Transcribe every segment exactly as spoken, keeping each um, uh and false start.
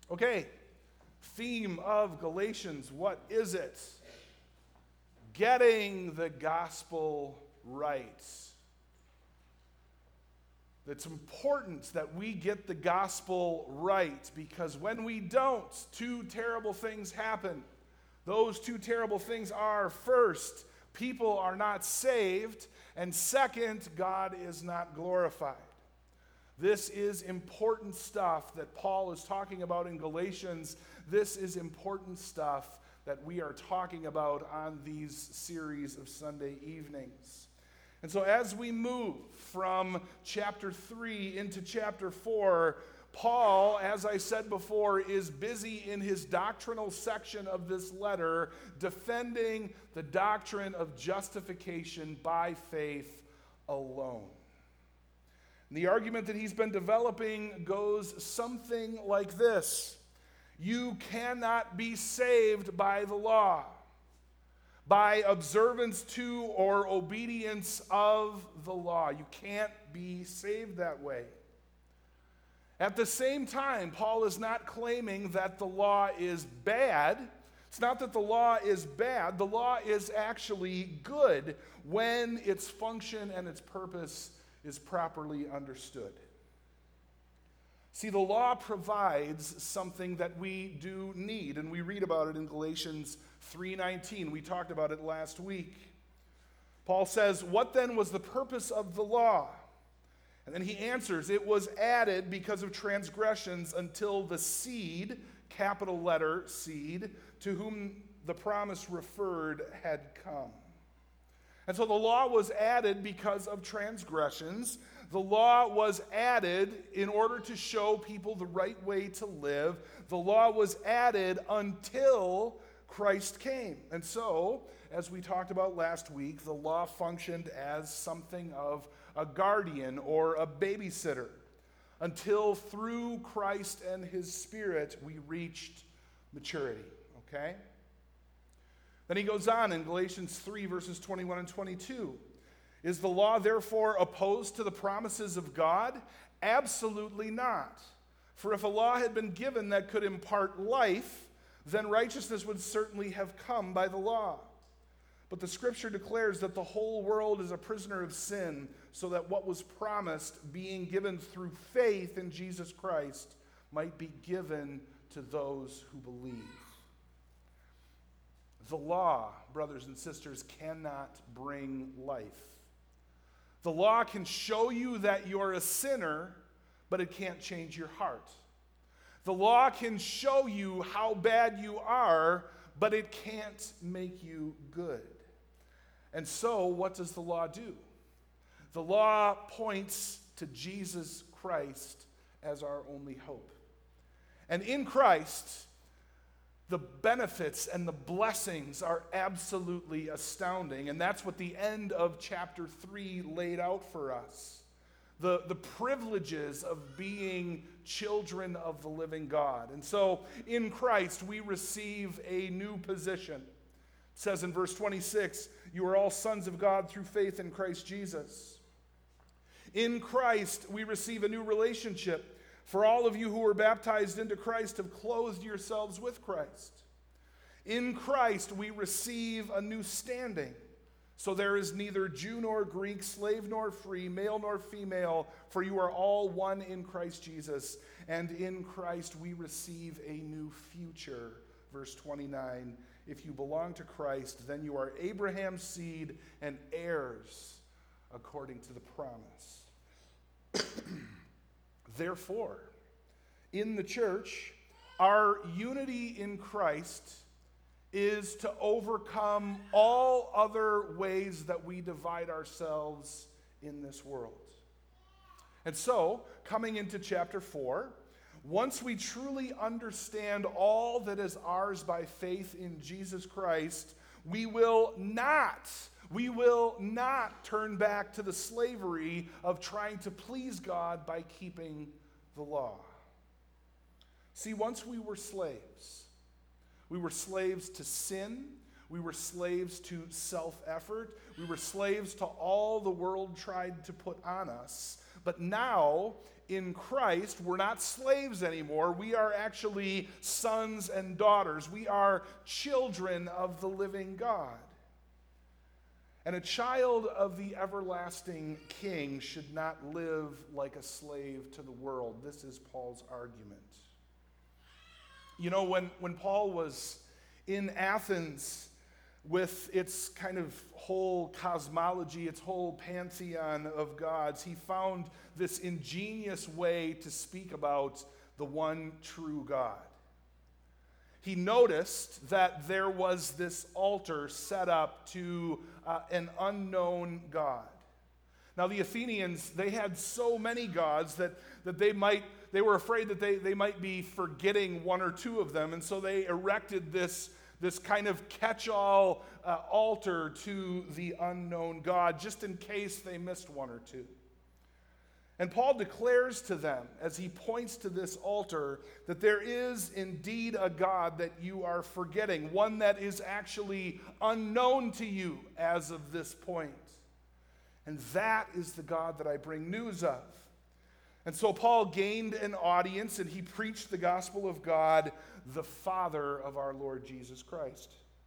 Okay, theme of Galatians, what is it? Getting the gospel right. It's important that we get the gospel right, because when we don't, two terrible things happen. Those two terrible things are, first, people are not saved, and second, God is not glorified. This is important stuff that Paul is talking about in Galatians. This is important stuff that we are talking about on these series of Sunday evenings. And so as we move from chapter three into chapter four, Paul, as I said before, is busy in his doctrinal section of this letter defending the doctrine of justification by faith alone. And the argument that he's been developing goes something like this: you cannot be saved by the law, by observance to or obedience of the law. You can't be saved that way. At the same time, Paul is not claiming that the law is bad. It's not that the law is bad. The law is actually good when its function and its purpose is properly understood. See, the law provides something that we do need, and we read about it in Galatians three nineteen. We talked about it last week. Paul says, "What then was the purpose of the law?" And then he answers, "It was added because of transgressions until the seed," capital letter seed, "to whom the promise referred had come." And so the law was added because of transgressions. The law was added in order to show people the right way to live. The law was added until Christ came. And so, as we talked about last week, the law functioned as something of a guardian or a babysitter until through Christ and his Spirit we reached maturity, okay? Then he goes on in Galatians three, verses twenty-one and twenty-two. Is the law therefore opposed to the promises of God? Absolutely not. For if a law had been given that could impart life, then righteousness would certainly have come by the law. But the Scripture declares that the whole world is a prisoner of sin, so that what was promised, being given through faith in Jesus Christ, might be given to those who believe. The law, brothers and sisters, cannot bring life. The law can show you that you're a sinner, but it can't change your heart. The law can show you how bad you are, but it can't make you good. And so, what does the law do? The law points to Jesus Christ as our only hope. And in Christ, the benefits and the blessings are absolutely astounding. And that's what the end of chapter three laid out for us. The, the privileges of being children of the living God. And so in Christ we receive a new position. It says in verse twenty-six, "You are all sons of God through faith in Christ Jesus." In Christ we receive a new relationship. For all of you who were baptized into Christ have clothed yourselves with Christ. In Christ we receive a new standing. So there is neither Jew nor Greek, slave nor free, male nor female, for you are all one in Christ Jesus. And in Christ we receive a new future. Verse twenty-nine, "If you belong to Christ, then you are Abraham's seed and heirs according to the promise." Therefore, in the church, our unity in Christ is to overcome all other ways that we divide ourselves in this world. And so, coming into chapter four, once we truly understand all that is ours by faith in Jesus Christ, we will not We will not turn back to the slavery of trying to please God by keeping the law. See, once we were slaves, we were slaves to sin, we were slaves to self-effort, we were slaves to all the world tried to put on us. But now, in Christ, we're not slaves anymore. We are actually sons and daughters. We are children of the living God. And a child of the everlasting King should not live like a slave to the world. This is Paul's argument. You know, when, when Paul was in Athens with its kind of whole cosmology, its whole pantheon of gods, he found this ingenious way to speak about the one true God. He noticed that there was this altar set up to uh, an unknown God. Now, the Athenians, they had so many gods that, that they might, they were afraid that they, they might be forgetting one or two of them, and so they erected this, this kind of catch-all uh, altar to the unknown God, just in case they missed one or two. And Paul declares to them, as he points to this altar, that there is indeed a God that you are forgetting, one that is actually unknown to you as of this point. And that is the God that I bring news of. And so Paul gained an audience, and he preached the gospel of God, the Father of our Lord Jesus Christ.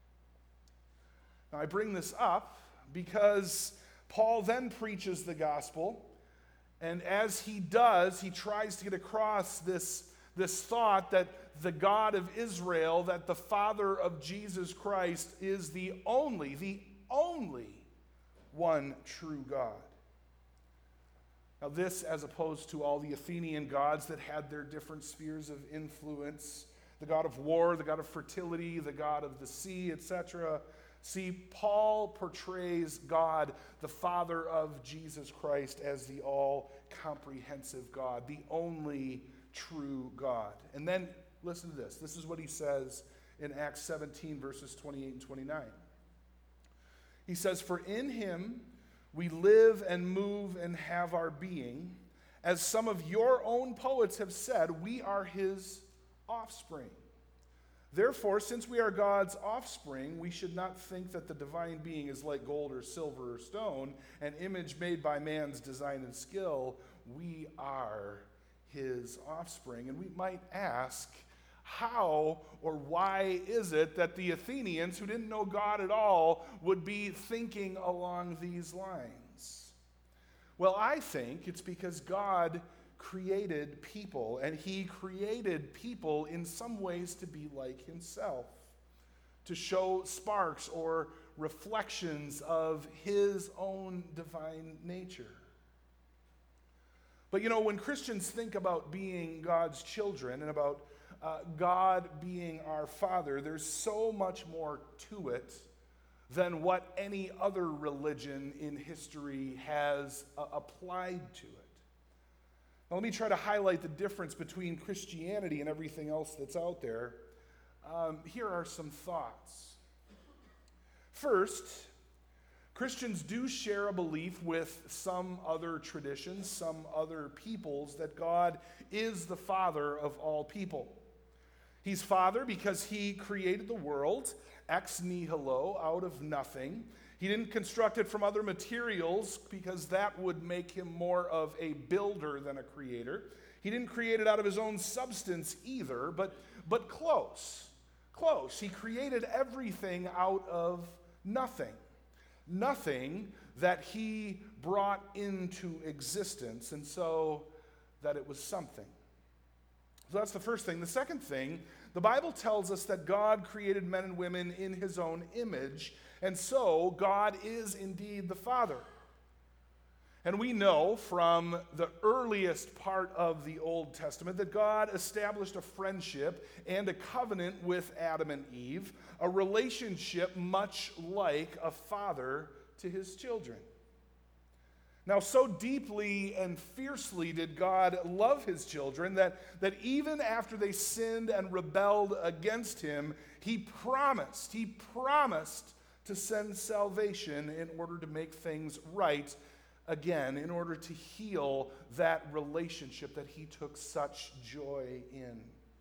Now, I bring this up because Paul then preaches the gospel. And as he does, he tries to get across this, this thought that the God of Israel, that the Father of Jesus Christ is the only, the only one true God. Now this, as opposed to all the Athenian gods that had their different spheres of influence, the god of war, the god of fertility, the god of the sea, et cetera. See, Paul portrays God, the Father of Jesus Christ, as the all-comprehensive God, the only true God. And then, listen to this. This is what he says in Acts seventeen, verses twenty-eight and twenty-nine. He says, "For in him we live and move and have our being. As some of your own poets have said, we are his offspring. Therefore, since we are God's offspring, we should not think that the divine being is like gold or silver or stone, an image made by man's design and skill. We are his offspring." And we might ask, how or why is it that the Athenians, who didn't know God at all, would be thinking along these lines? Well, I think it's because God created people, and he created people in some ways to be like himself, to show sparks or reflections of his own divine nature. But you know, when Christians think about being God's children and about uh, God being our Father, there's so much more to it than what any other religion in history has uh, applied to it. Now, let me try to highlight the difference between Christianity and everything else that's out there. Um, here are some thoughts. First, Christians do share a belief with some other traditions, some other peoples, that God is the Father of all people. He's Father because he created the world ex nihilo, out of nothing. He didn't construct it from other materials because that would make him more of a builder than a creator. He didn't create it out of his own substance either, but, but close, close. He created everything out of nothing. Nothing that he brought into existence, and so that it was something. So that's the first thing. The second thing, the Bible tells us that God created men and women in his own image, and so God is indeed the Father. And we know from the earliest part of the Old Testament that God established a friendship and a covenant with Adam and Eve, a relationship much like a father to his children. Now, so deeply and fiercely did God love his children that, that even after they sinned and rebelled against him, he promised, he promised to send salvation in order to make things right again, in order to heal that relationship that he took such joy in.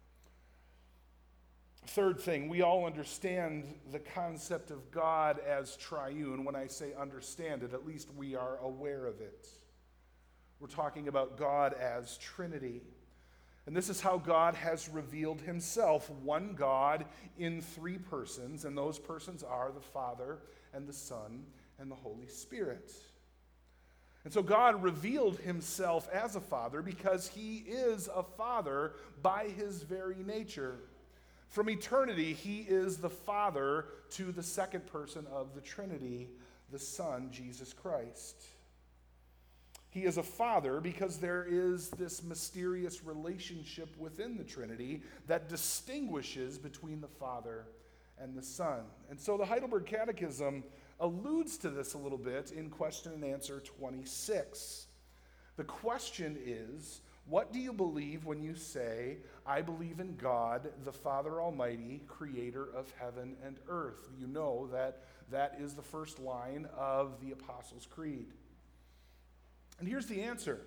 Third thing, we all understand the concept of God as triune. When I say understand it, at least we are aware of it. We're talking about God as Trinity. And this is how God has revealed himself, one God in three persons, and those persons are the Father and the Son and the Holy Spirit. And so God revealed himself as a father because he is a father by his very nature. From eternity, he is the Father to the second person of the Trinity, the Son, Jesus Christ. He is a father because there is this mysterious relationship within the Trinity that distinguishes between the Father and the Son. And so the Heidelberg Catechism alludes to this a little bit in question and answer twenty-six. The question is, what do you believe when you say, I believe in God, the Father Almighty, creator of heaven and earth? You know that that is the first line of the Apostles' Creed. And here's the answer.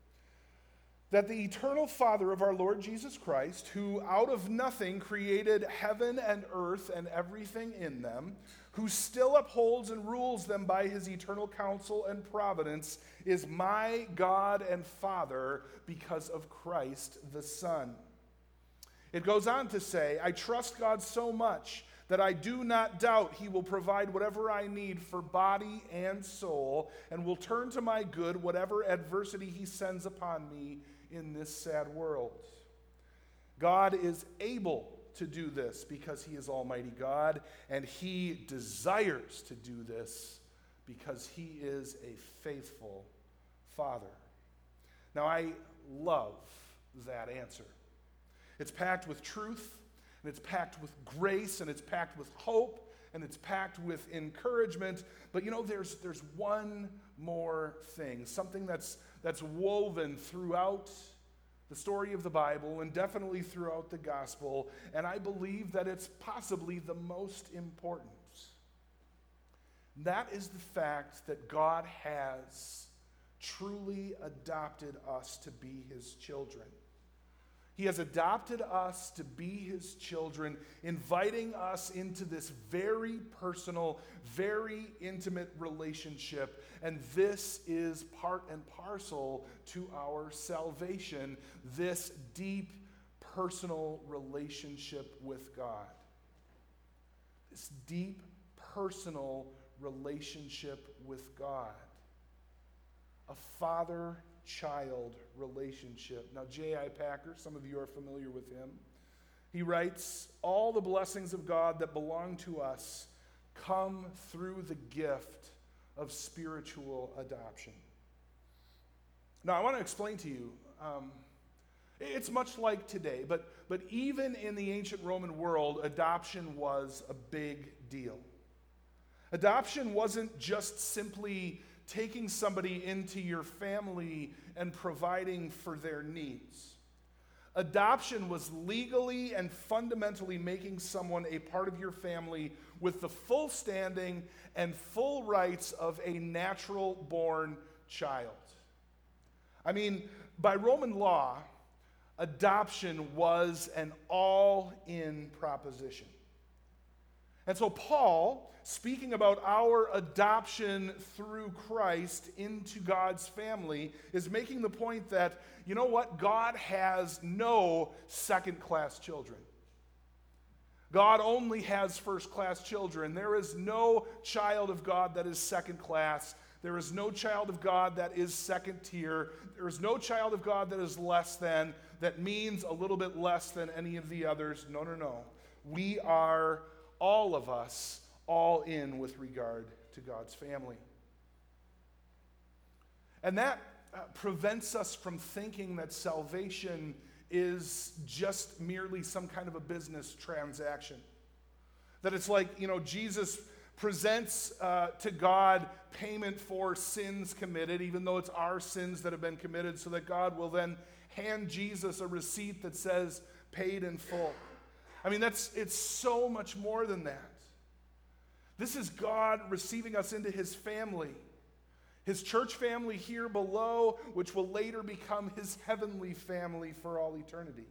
That the eternal Father of our Lord Jesus Christ, who out of nothing created heaven and earth and everything in them, who still upholds and rules them by his eternal counsel and providence, is my God and Father because of Christ the Son. It goes on to say, I trust God so much that I do not doubt he will provide whatever I need for body and soul, and will turn to my good whatever adversity he sends upon me in this sad world. God is able to do this because he is Almighty God, and he desires to do this because he is a faithful Father. Now, I love that answer. It's packed with truth, and it's packed with grace, and it's packed with hope, and it's packed with encouragement. But you know, there's there's one more thing, something that's that's woven throughout the story of the Bible and definitely throughout the gospel, and I believe that it's possibly the most important. That is the fact that God has truly adopted us to be his children. He has adopted us to be his children, inviting us into this very personal, very intimate relationship. And this is part and parcel to our salvation, this deep, personal relationship with God. This deep, personal relationship with God. A father child relationship. Now, J I Packer, some of you are familiar with him. He writes, all the blessings of God that belong to us come through the gift of spiritual adoption. Now, I want to explain to you, um, it's much like today, but, but even in the ancient Roman world, adoption was a big deal. Adoption wasn't just simply taking somebody into your family and providing for their needs. Adoption was legally and fundamentally making someone a part of your family with the full standing and full rights of a natural-born child. I mean, by Roman law, adoption was an all-in proposition. And so Paul, speaking about our adoption through Christ into God's family, is making the point that, you know what? God has no second-class children. God only has first-class children. There is no child of God that is second-class. There is no child of God that is second tier. There is no child of God that is less than, that means a little bit less than any of the others. No, no, no. We are, all of us, all in with regard to God's family. And that uh, prevents us from thinking that salvation is just merely some kind of a business transaction. That it's like, you know, Jesus presents uh, to God payment for sins committed, even though it's our sins that have been committed, so that God will then hand Jesus a receipt that says paid in full. I mean, that's it's so much more than that. This is God receiving us into his family, his church family here below, which will later become his heavenly family for all eternity.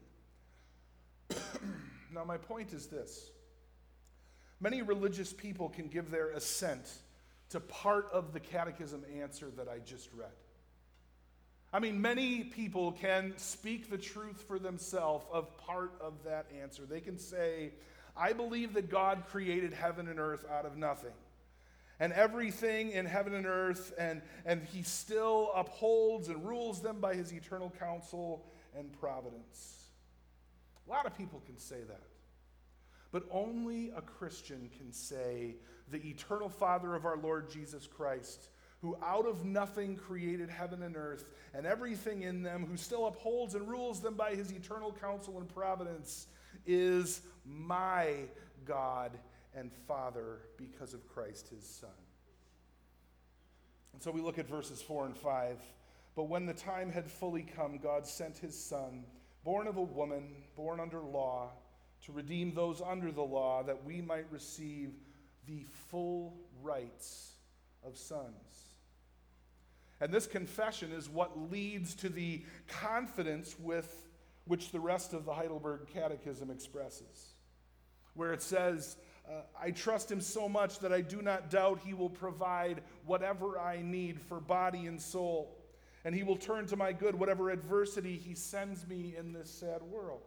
Now, my point is this. Many religious people can give their assent to part of the catechism answer that I just read. I mean, many people can speak the truth for themselves of part of that answer. They can say, I believe that God created heaven and earth out of nothing. And everything in heaven and earth, and, and he still upholds and rules them by his eternal counsel and providence. A lot of people can say that. But only a Christian can say, the eternal Father of our Lord Jesus Christ, who out of nothing created heaven and earth and everything in them, who still upholds and rules them by his eternal counsel and providence, is my God and Father because of Christ his Son. And so we look at verses four and five. But when the time had fully come, God sent his Son, born of a woman, born under law, to redeem those under the law, that we might receive the full rights of sons. And this confession is what leads to the confidence with which the rest of the Heidelberg Catechism expresses, where it says, uh, I trust him so much that I do not doubt he will provide whatever I need for body and soul, and he will turn to my good whatever adversity he sends me in this sad world.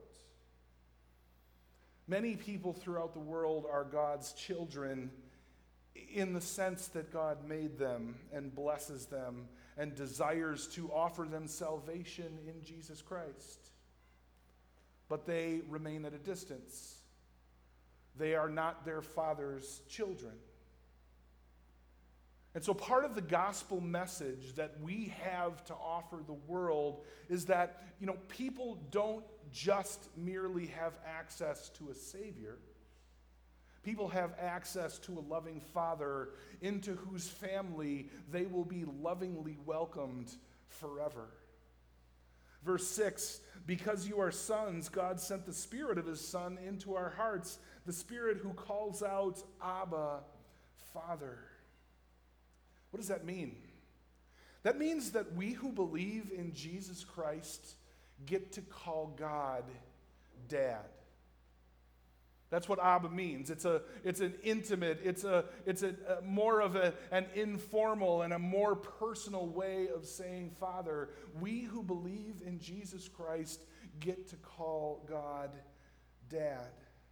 Many people throughout the world are God's children in the sense that God made them and blesses them and desires to offer them salvation in Jesus Christ. But they remain at a distance. They are not their Father's children. And so part of the gospel message that we have to offer the world is that, you know, people don't just merely have access to a Savior. People have access to a loving Father into whose family they will be lovingly welcomed forever. Verse six, because you are sons, God sent the Spirit of his Son into our hearts, the Spirit who calls out, Abba, Father. What does that mean? That means that we who believe in Jesus Christ get to call God Dad. That's what Abba means. It's a, it's an intimate, it's a, it's a, a more of a, an informal and a more personal way of saying Father. We who believe in Jesus Christ get to call God Dad.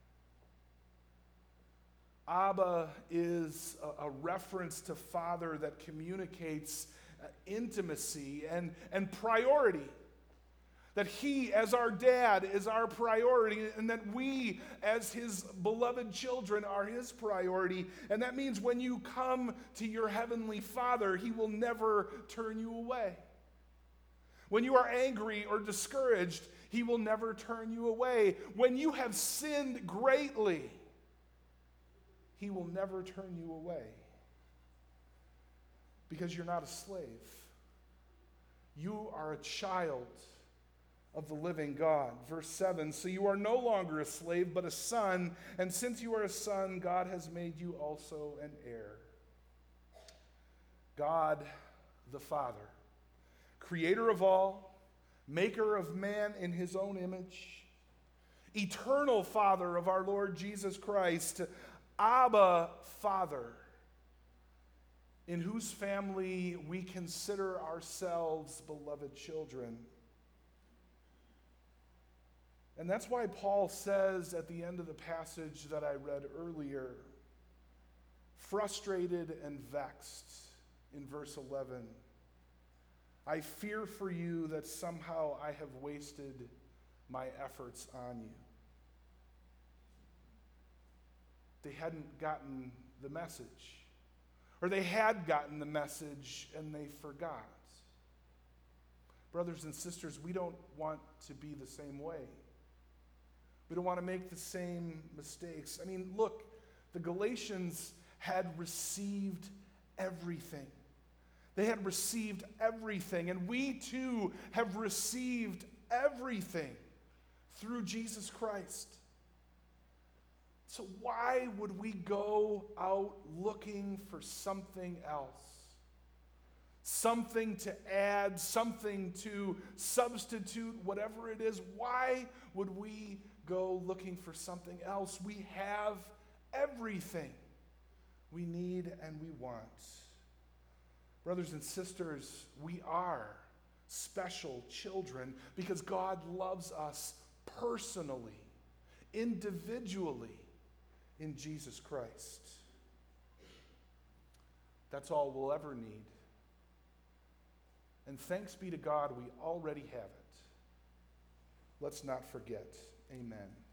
Abba is a, a reference to Father that communicates uh, intimacy and, and priority. That he, as our dad, is our priority, and that we, as his beloved children, are his priority. And that means when you come to your heavenly Father, he will never turn you away. When you are angry or discouraged, he will never turn you away. When you have sinned greatly, he will never turn you away. Because you're not a slave. You are a child of the living God. Verse seven, so you are no longer a slave, but a son, and since you are a son, God has made you also an heir. God the Father, creator of all, maker of man in his own image, eternal Father of our Lord Jesus Christ, Abba, Father, in whose family we consider ourselves beloved children. And that's why Paul says at the end of the passage that I read earlier, frustrated and vexed in verse eleven, I fear for you that somehow I have wasted my efforts on you. They hadn't gotten the message. Or they had gotten the message and they forgot. Brothers and sisters, we don't want to be the same way. We don't want to make the same mistakes. I mean, look, the Galatians had received everything. They had received everything, and we too have received everything through Jesus Christ. So why would we go out looking for something else? Something to add, something to substitute, whatever it is. Why would we go looking for something else? We have everything we need and we want. Brothers and sisters, we are special children because God loves us personally, individually in Jesus Christ. That's all we'll ever need. And thanks be to God, we already have it. Let's not forget. Amen.